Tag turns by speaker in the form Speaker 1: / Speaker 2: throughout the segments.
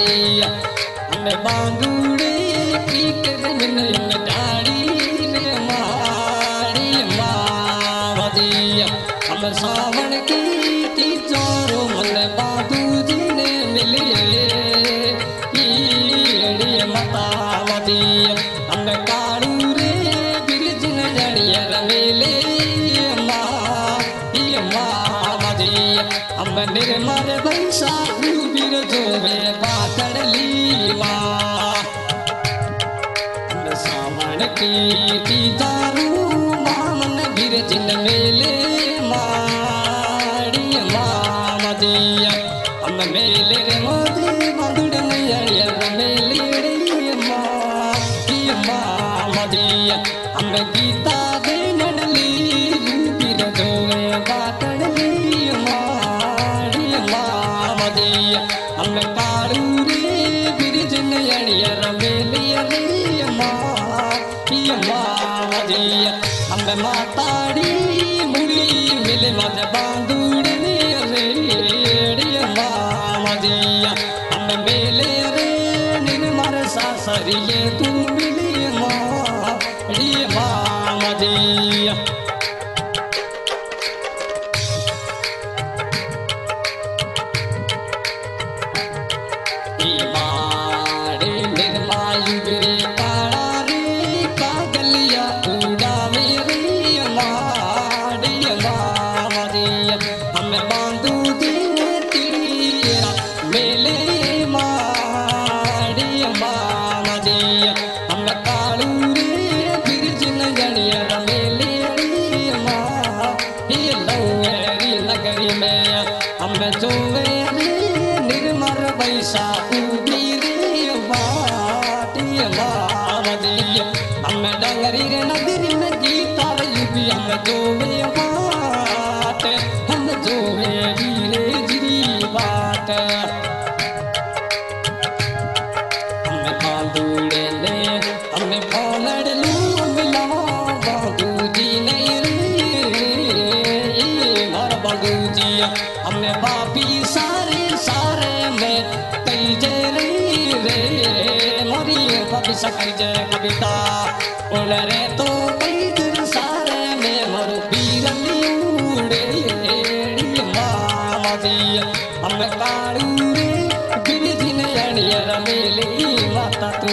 Speaker 1: दिया हमें बांगुड़े की कदम डाड़ी ने मारी मावा दिया हम सावन की तीजोरो मन बाबू जी ने मिलिए मतावा दिया हम काड़ू रे बिरजन जड़िया रमेले मावा दिया हम निर्मल बैसा बिरजो में बातड़ली सावन की तीजारू मामन बिरजन मेले माड़ी मामा दिया हम मेले रे मोदी बंदुड़ नैया मेले रे मामा दिया हम गीता दे नडली बिरजो में बातड़ली माड़ी मामा दिया हम कारू रे बिरजन अड़िया मेले रे मावदिया हम माताड़ी मुड़ी मिले मत बांदूड़ रे मावदिया हम मेले रे निर्मल सासरिये तू मिली मावदिया जो निर्मल बैसा हम डंगरी रे नगरी में गीता युगी हम जो बात हम जो रे जिरी बात हम बांदूड़े ने हमें फोनड़ लू मिला बाबू जी नहीं रे मार बाबू जी हमने बापी सारे सारे में कई जय रे मोरी बापी सकई जय कविता उन रे तो कई दिन सारे में मरु बीरली उड़े मामा दिया हम काड़ू रे बिरजिन अड़िया रमेली माता तू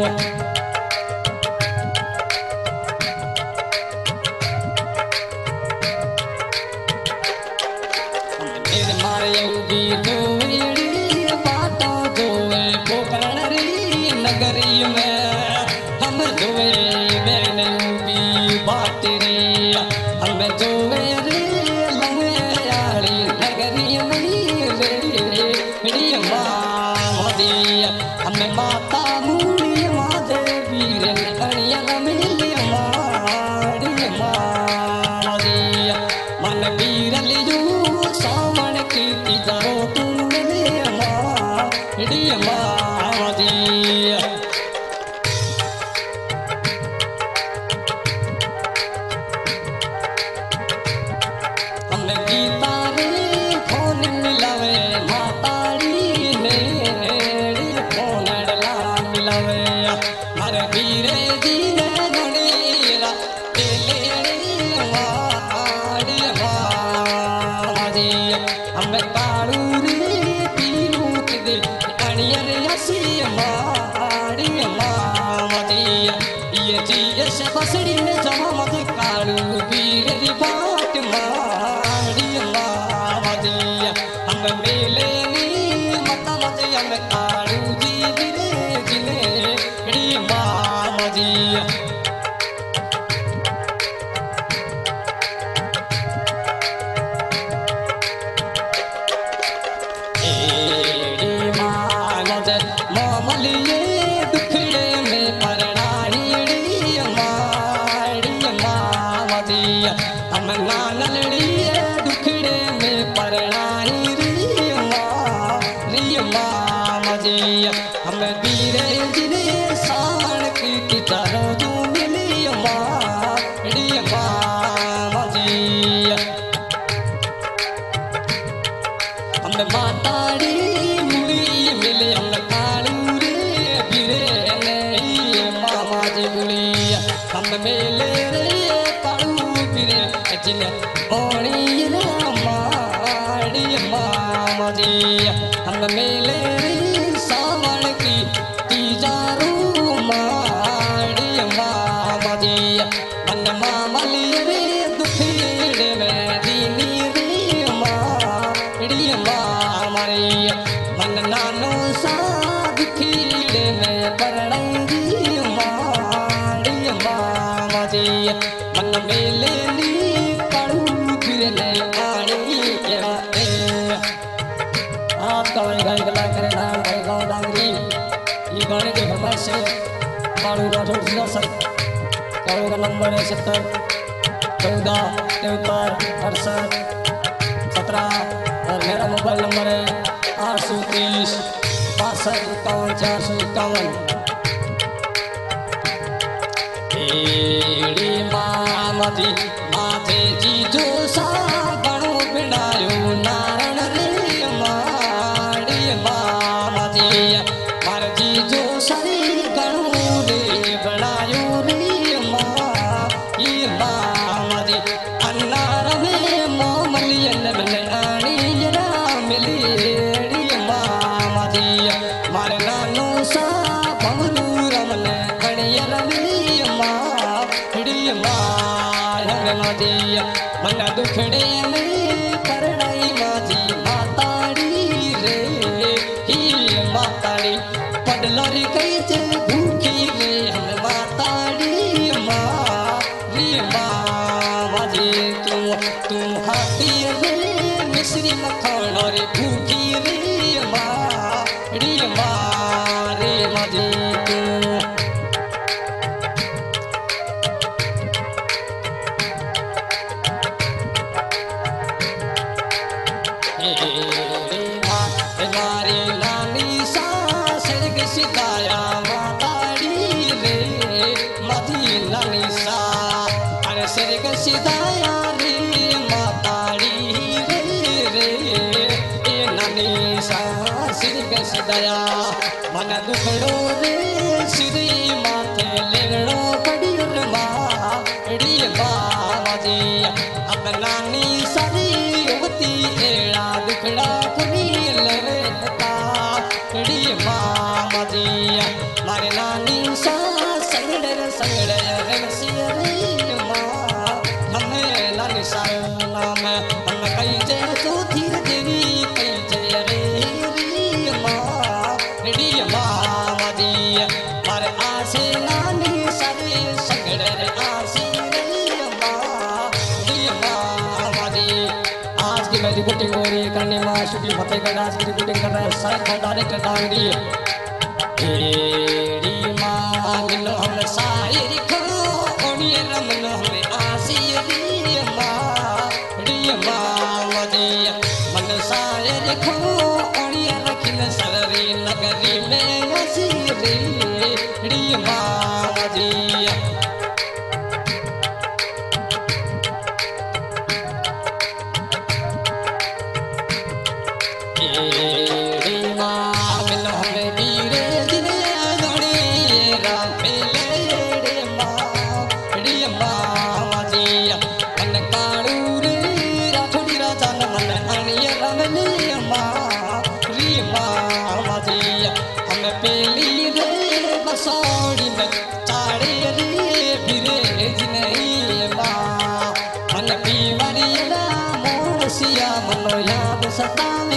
Speaker 1: नगरी में हम जोए मैंने भी बात रे हम जोए रे लंगे यारी नगरी में रे मावदिया हम माता मूली माधे वीर अड़िया मिली मारी मावदिया मन वीर लियो सावन की तीजरो तुम मिले मारी मावदिया गीता रे फोन मिलावे माताड़ी ने फोन डला मिलावे हर वीरे जी ने घड़ेरा तेले माड़ी माड़ी हम काड़ू रे पीरू दे अणियर हसी माड़ी माड़ी ये जी से बसड़ी ने जमा मत काड़ू वीरे दी बाट हम मेले नी मता मत हम काड़ू जी बिरे जिने री मामा जिया एड़ी मानद मामलिए दुखड़े में परणाड़ी री माड़ी मामा जिया हम नानलड़ी दुखड़े में परणाड़ी हम बीरे जिने साण की कितारो जो मिली माड़ी मामा जिया हम माताड़ी मुड़ी मिले हम दुखीड़े में परणाई माड़ी मामा जी मन मेले नी पड़ू फिर ले आड़ी आप कवई गाय गला करे ना भाई गाँव डांगरी ये गाने के फरमाइश से बाड़ू राठौड़ जिला सर करो का नंबर है 70 14 73 68 17 और मेरा मोबाइल नंबर है 830 62 51 451 मामा जी माथे जी जो सा बणो बिनायो नारण रे माड़ी मामा जी मार जी जो सरी गणो रे बनायो रे मामा जी अन्नार में मोमलियन मिले आनी ना मिली मामा जी मार नानो सा बमरू रमने गणियर मिली माड़ी माजी मन दुखड़े में करणाई माजी माताड़ी रे ही माताड़ी पडलरी कई जे भूखी रे हम माताड़ी माजी तू हाथी रे मिश्री मखन रे भूखी रे माड़ी रे माजी मारी नानी सा सिरग सिताया माताड़ी रे मधी नानी सा अरे सिरग सिताया रे माताड़ी रे ए नानी सा सिरग सिताया मन दुखड़ो रे सिरी माथे लेगड़ो कड़ियर माड़ी बाजी अब नानी सारी युवती एड़ा दुखड़ा मारे नानी सा संगड़ संगड़ रसियरे माँ हमें नानी सा नाम हम कई जय तो धीर देवी कई जय रे माँ दी मारे आसे नानी सारे संगड़ आसे रे माँ दी आज की मैं रिपोर्टिंग हो रही है करने माँ शूटिंग फतेहगढ़ आज की रिपोर्टिंग कर रहा है सारे डायरेक्टर डांगरी तेरी माँ मिलो हम शायर खो ओनिए रमनो हमें आसिरी माँ मदिया मन शायर खो ओनिए रखिन सररी नगरी में आसिरी माँ मदिया तेरी माँ मिलो हमें वीरे पेली रे बसौड़ी में चाड़े रे फिरे जिने माँ मन पीवरी मोर सिया मनो याद सता